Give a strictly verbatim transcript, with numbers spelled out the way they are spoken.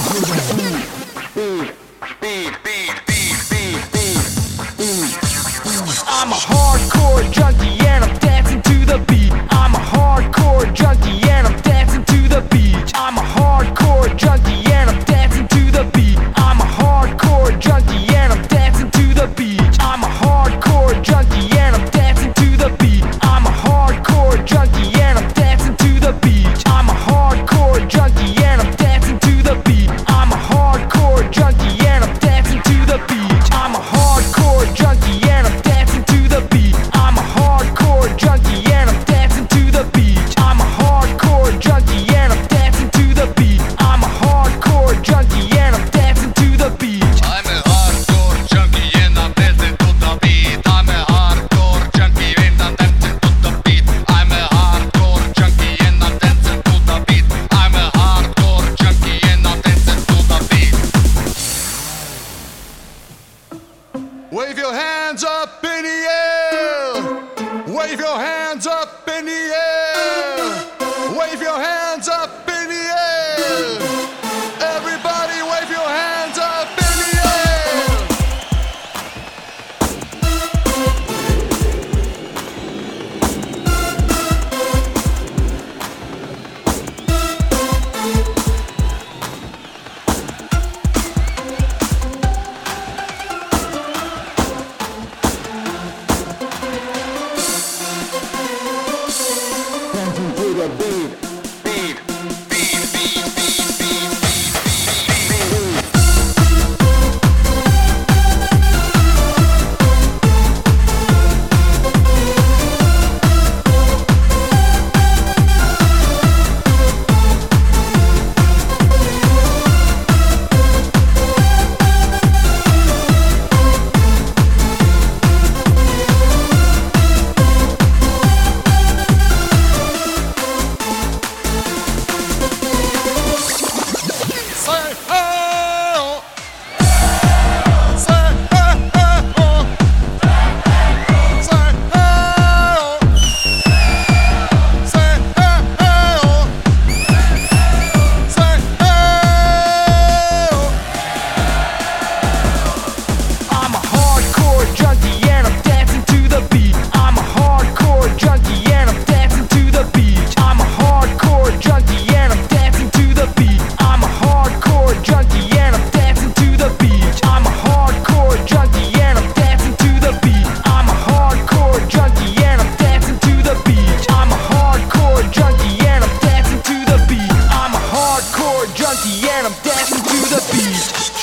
I'm a hardcore junkie and I'm dancing to the beat. I'm a hardcore junkie and I'm dancing to the beat. I'm a hardcore junkie and I'm dancing to the beat. I'm a hardcore junkie and I'm dancing to the beat. I'm a hardcore junkie and I'm dancing to the beat. I'm a hardcore junkie and I'm dancing to the beat. I'm a hardcore junkie and I'm dancing to the beat. I'm a hardcore junkie and I'm dancing to the beat. I'm a hardcore junkie and I'm dancing to the beat. I'm a hardcore junkie and I'm dancing to the beat. I'm a hardcore junkie and I'm dancing to the beat. I'm a hardcore junkie and I'm dancing to the beat. I'm a hardcore junkie and I'm dancing to the beat. I'm a hardcore junkie and I'm dancing to the beat. I'm a hardcore junkie and I'm dancing to the beat. I'm a hardcore junkie and I'm dancing to the beat. Wave your hands up in the air. Wave your hands up in the air. Wave your hands up in the air. Everybody wave your hands up in the air. Dancing to the beat. Beat, beat, beat, beat, beat, Say hey oh. Say hey hey oh. Say hey oh. Say hey hey oh. Say hey oh. I'm a hardcore junkie and I'm dancing to the beat. I'm a hardcore junkie and I'm dancing to the beat. I'm a hardcore junkie and I'm dancing to the beat. I'm a hardcore junkie and I'm dancing to the beat. I'm a hardcore junkie and I'm dancing to the beat. I'm a hardcore junkie and I'm dancing to the beat. I'm a hardcore junkie and I'm dancing to the beat. I'm a hardcore junkie and I'm dancing to the beat.